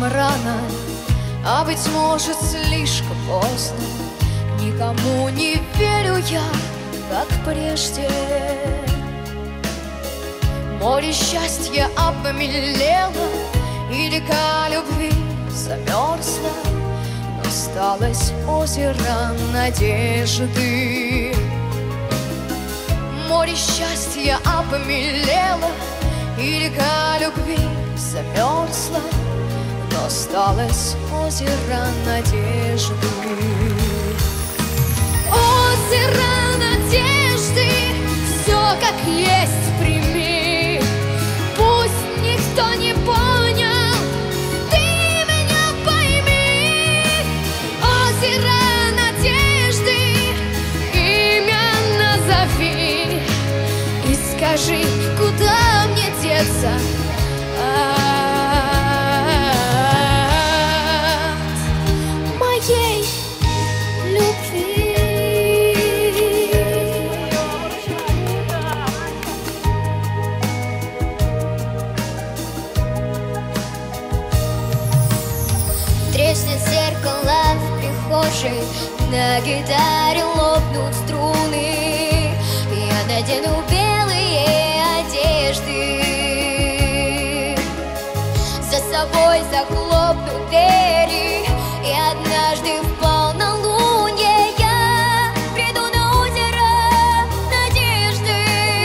рано, а быть может слишком поздно. Никому не верю я, как прежде. Море счастья обмелело, и река любви замерзла, но осталось озеро надежды. Море счастья обмелело, и река любви замерзла, но осталось озеро надежды. Озеро надежды, все как есть прими. Пусть никто не понял, ты меня пойми. Озеро надежды, имя назови и скажи, куда мне деться от моей любви. Треснет зеркало в прихожей, на гитаре лопнут струны. Я надену белые одежды, за собой захлопну двери, и однажды в полнолуние я приду на озеро надежды.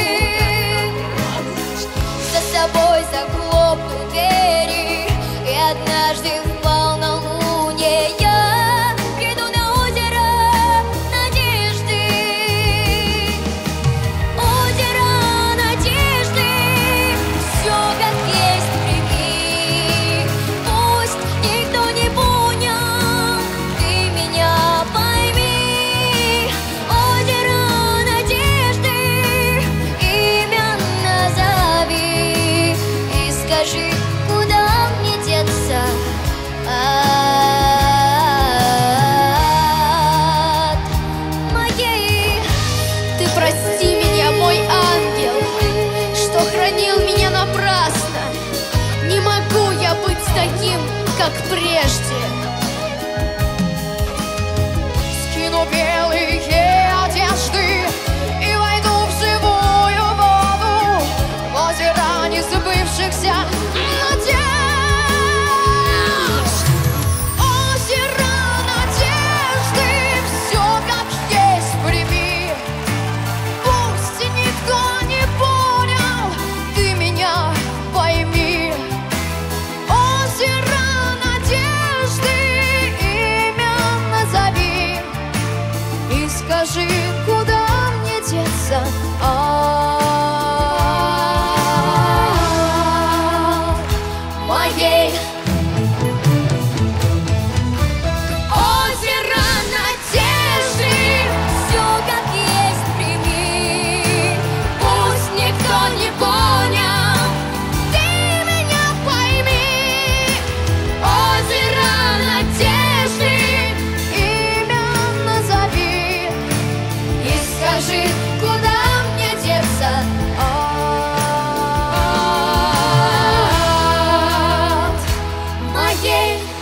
За собой захлопну двери, и однажды в полнолуние я приду на озеро надежды. Озеро надежды, все как есть прими. Пусть никто не понял, ты меня пойми. Озеро надежды, имя назови и скажи, куда мне деться от моей. Ты прости меня, мой ангел, что хранил меня напрасно. Не могу я быть таким, как прежде. Скину белые одежды и войду в живую воду, в озеро несбывшихся надежд. Озеро надежды, все как есть прими. Пусть никто не понял, ты меня пойми. Озеро надежды, имя назови и скажи, куда мне деться от моей. Озеро надежды, все как есть прими. Пусть никто не понял, ты меня пойми. Озеро надежды, имя назови и скажи, куда мне деться от моей.